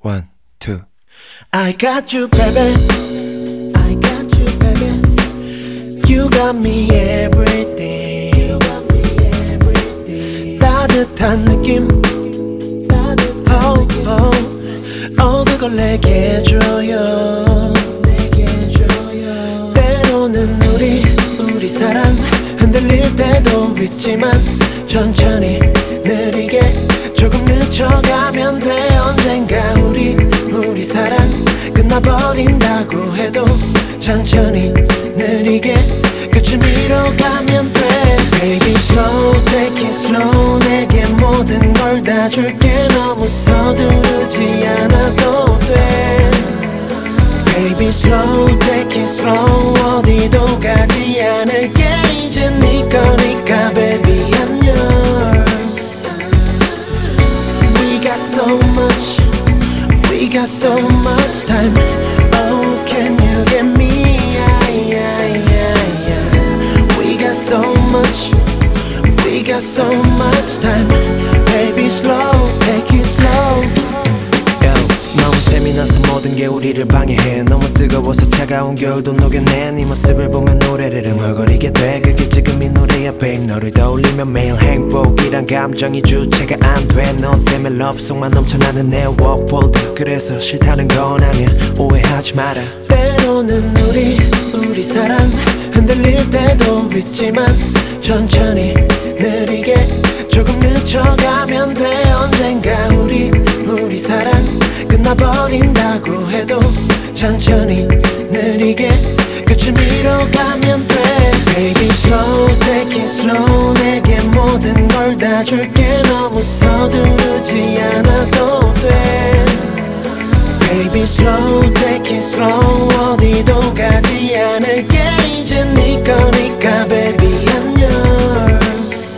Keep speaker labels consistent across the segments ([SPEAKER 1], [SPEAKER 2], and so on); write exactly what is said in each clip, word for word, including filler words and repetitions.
[SPEAKER 1] One, two.
[SPEAKER 2] I got you, baby. I got you, baby. You got me everything. You got me everything. 따뜻한 느낌. 따뜻한 oh, 느낌. Oh, oh, 그걸 내게 줘요. 내게 줘요. 때로는 우리 우리 사랑 흔들릴 때도 있지만 천천히 느리게 조금 늦춰가면 돼. 언젠가 우리 우리 사랑 끝나버린다고 해도 천천히 느리게 끝을 밀어가면 돼. Baby slow take it slow 내게 모든 걸 다 줄게. 너무 서두르지 않아도 돼. Baby slow take it slow 어디도 가지 않을게. 이제 네 거니까 baby I'm yours. We got so much We got so much time. Oh, can you get me? Yeah, yeah, yeah, yeah. We got so much. We got so much time. Baby, slow, take it slow.
[SPEAKER 1] Yo, 너무 샘이 나서 모든 게 우리를 방해해. 너무 뜨거워서 차가운 겨울도 녹여내. 네 모습을 보면 노래를 흥얼거리게 돼. 그게 지금 이 노래야 babe. 너를 떠올리면 매일 행복이란 감정이 주체가 안 돼. 너 때문에 러브송만 넘쳐나는 내 워크폴더. 그래서 싫다는 건 아니야 오해하지 마라.
[SPEAKER 2] 때로는 우리 우리 사랑 흔들릴 때도 있지만 천천히 느리게 조금 늦춰가면 돼. 언젠가 우리 우리 사랑 끝나버린다고 해도 천천히 느리게 끝을 밀어가면 돼. Baby slow take it slow 내게 모든 걸 다 줄게. 너무 서두르지 않아도 돼. Baby slow take it slow 어디도 가지 않을게. 이제 네 거니까 baby I'm yours.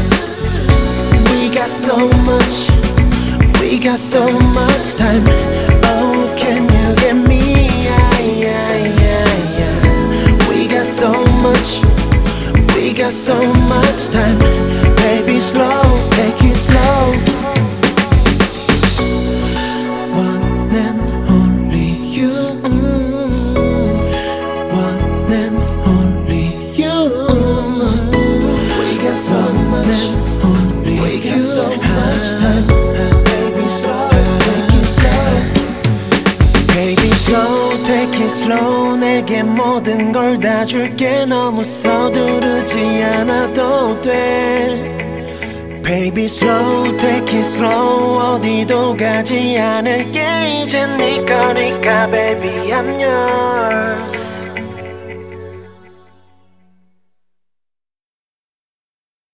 [SPEAKER 2] We got so much We got so much time. Oh, can you get me? Yeah, yeah, yeah, yeah. We got so much We got so much time. Baby slow take it slow. One and only you. One and only you. We got so much only We got so much time. Baby slow take it slow. Baby slow take it slow 내게 모든 걸 다 줄게. 너무 서두르지 않아도 돼. Baby slow take it slow 어디도 가지 않을게. 이제 네 거니까 baby I'm yours.